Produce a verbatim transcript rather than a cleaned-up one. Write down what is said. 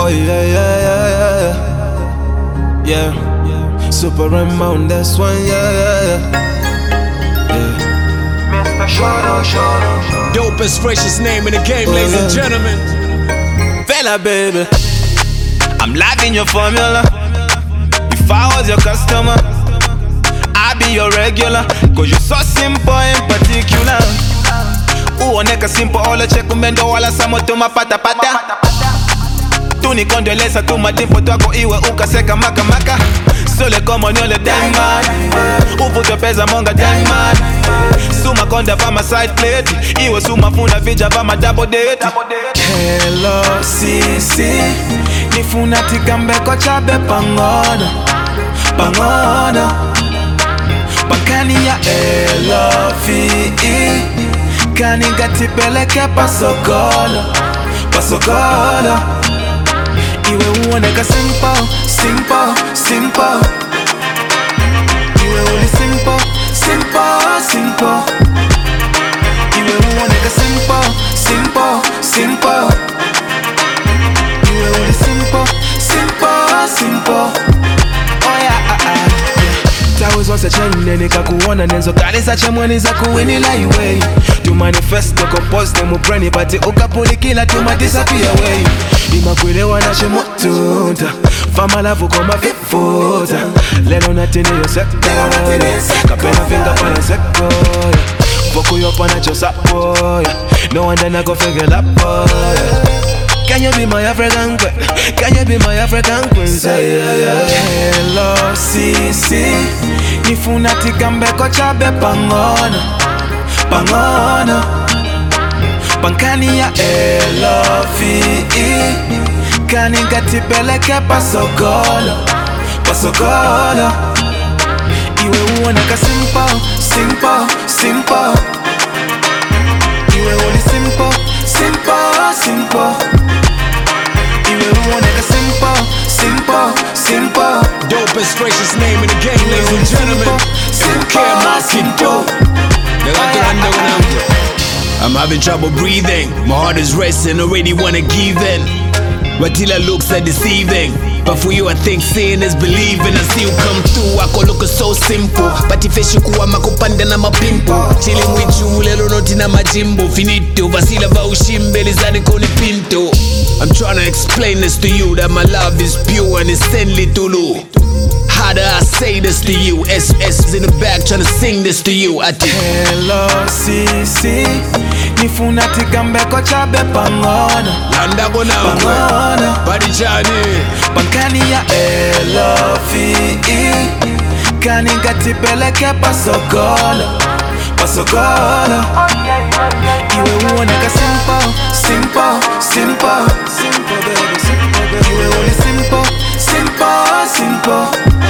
Oh yeah, yeah, yeah, yeah, yeah. Super Raymond, that's one, yeah, yeah, yeah. Mister Shoro, Shoro. Dopest, freshest name in the game, Oh, ladies yeah. and gentlemen. Fella, baby, I'm loving your formula. If I was your customer, I'd be your regular. Cause you're so simple in particular. Uoneka simple, all the check umendo wala samo tuma pata pata. Tuni kondolesa tuma timpo twako iwe ukaseka maka maka. Sole como nyole diamond. Uvuto pesa monga diamond. Suma konda vama side plate. Iwe suma funa vija vama double date. Hello sisi, nifuna tikambeko chabe pangoda. Pangoda Pakani ya L V E Kani gatipeleke pasokolo Pasokolo Iwe uoneka simple, simple, simple. Iwe uli simple, simple, simple. Iwe uoneka simple, simple, simple. Iwe uli simple, simple, simple. Tawes wase chende nikakuona nenzo kanisa chemweni za kuwinila iwe. Tu manifesto compose mu brain pati ukapulikila tuma disappear away. Imakwelewa na chemutunta fama lavu koma vifuta. Lelo natini yo sekta kapena finga pana seko. Foku yo pana chosapo. No wonder na go figure up. Can you be my African queen? Can you be my African queen? Say yeah, yeah, yeah. Hello, sisi, nifuna tikambeko chabe pangona, pangona. Pankani ya L V E Kani gatipeleke pasokolo, pasokolo. Iwe uoneka simple, simple, simple. Iwe uli simple, simple, simple. Simple, simple, simple. Dopest, freshest name in the game, ladies and gentlemen. Simple, simple. I'm having trouble breathing. My heart is racing, already wanna give in. But till I looks are deceiving. But for you I think seeing is believing. I see you come through, I call look so simple. But if you kuwa makupanda na mapimpo. Chilling with you, lelo noti na majimbo. Finito, vasila va ushimbe, lizani koni pinto. I'm trying to explain this to you, that my love is pure and it's thinly Tulu. How do I say this to you? S S in the back trying to sing this to you. I think Hello sisi, nifuna tikambeko chabe pangona. Landa gona pangona. Badichani Pankani ya L V E Kani gatipeleke pasokolo, pasokolo. Iwe uoneka simple, simple, simple. Simple baby, simple baby. Iwe uli simple, simple, simple.